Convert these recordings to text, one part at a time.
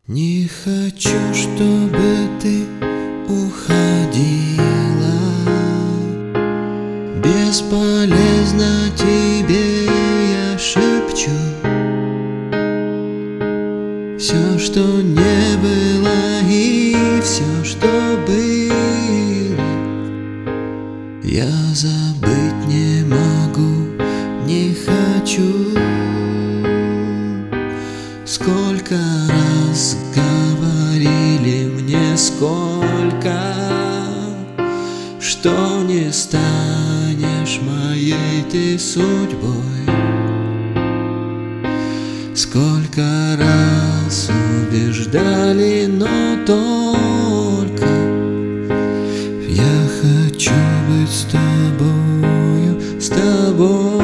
Не хочу, чтобы ты уходила. Бесполезно тебе я шепчу. Все, что не было, и все, что было, я забыть не могу, не хочу. Сколько раз говорили мне, сколько, что не станешь моей ты судьбой. Сколько раз убеждали, но только я хочу быть с тобою, с тобой.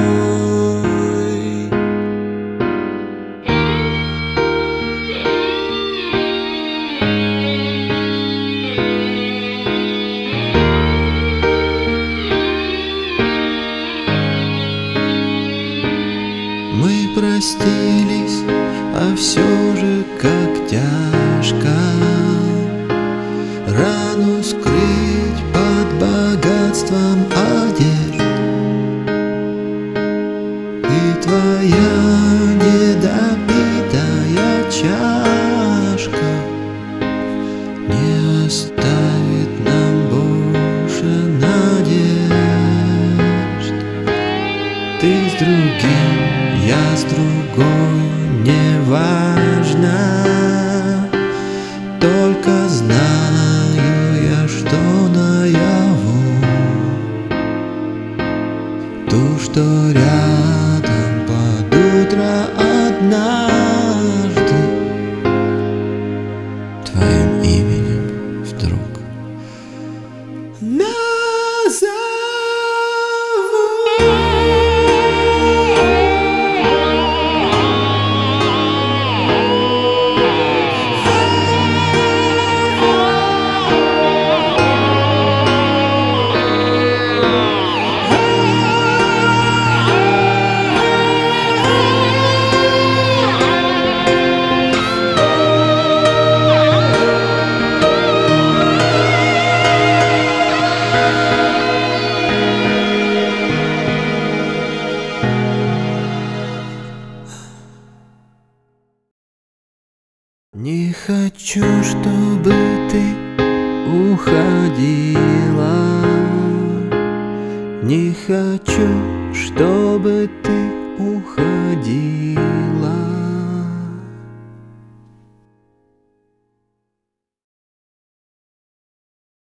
Мы простились, а все же как тяжко рану скрыть под богатством одежд. И твоя недопитая чашка не оставит нам больше надежд. Ты с другим, я с другой, неважно. Только знаю я, что наяву ту, что рядом под утро однажды твоим именем вдруг назову. Не хочу, чтобы ты уходила. Не хочу, чтобы ты уходила.